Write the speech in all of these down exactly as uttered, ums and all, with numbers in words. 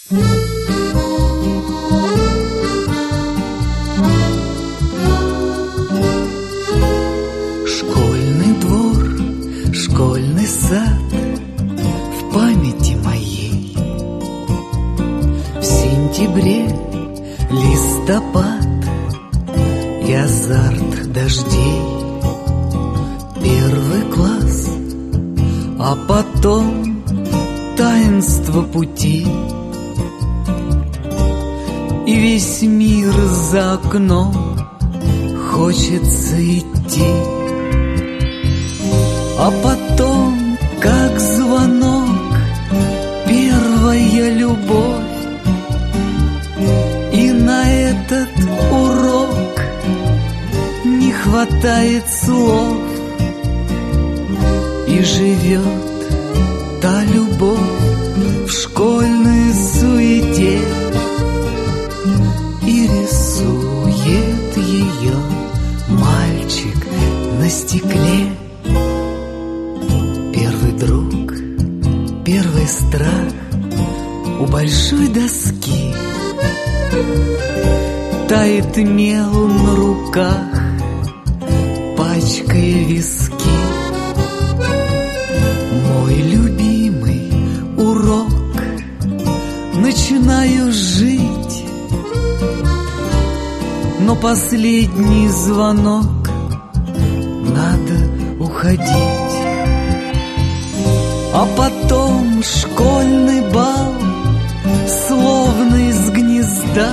Школьный двор, школьный сад в памяти моей. В сентябре листопад и азарт дождей. Первый класс, а потом таинство пути. И весь мир за окном хочется идти. А потом, как звонок, первая любовь. И на этот урок не хватает слов. И живет та любовь в школьной суете. И рисует ее мальчик на стекле. Первый друг, первый страх у большой доски. Тает мел на руках, пачкая виски. Мой любимый урок, начинаю жить. Но последний звонок, надо уходить. А потом школьный бал, словно из гнезда.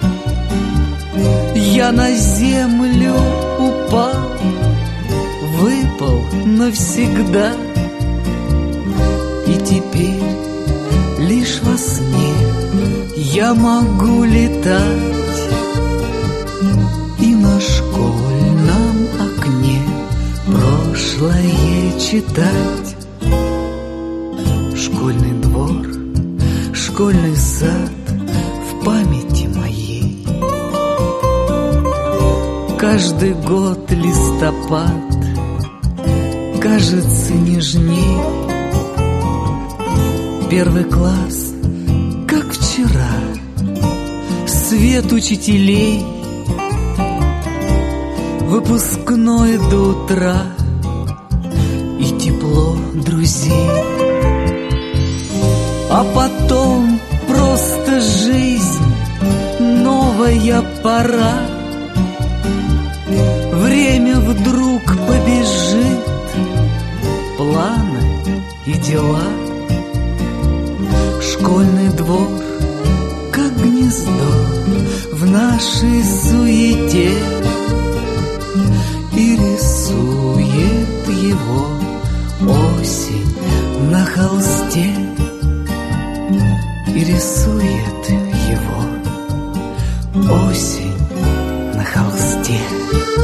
Я на землю упал, выпал навсегда. И теперь лишь во сне я могу летать. И на школьном окне прошлое читать. Школьный двор, школьный сад в памяти моей. Каждый год листопад кажется нежней. Первый класс, как вчера, свет учителей. Выпускной до утра и тепло друзей. А потом просто жизнь, новая пора. Время вдруг побежит, планы и дела. Школьный двор, как гнездо в нашей суете. И рисует его осень на холсте. И рисует его осень на холсте.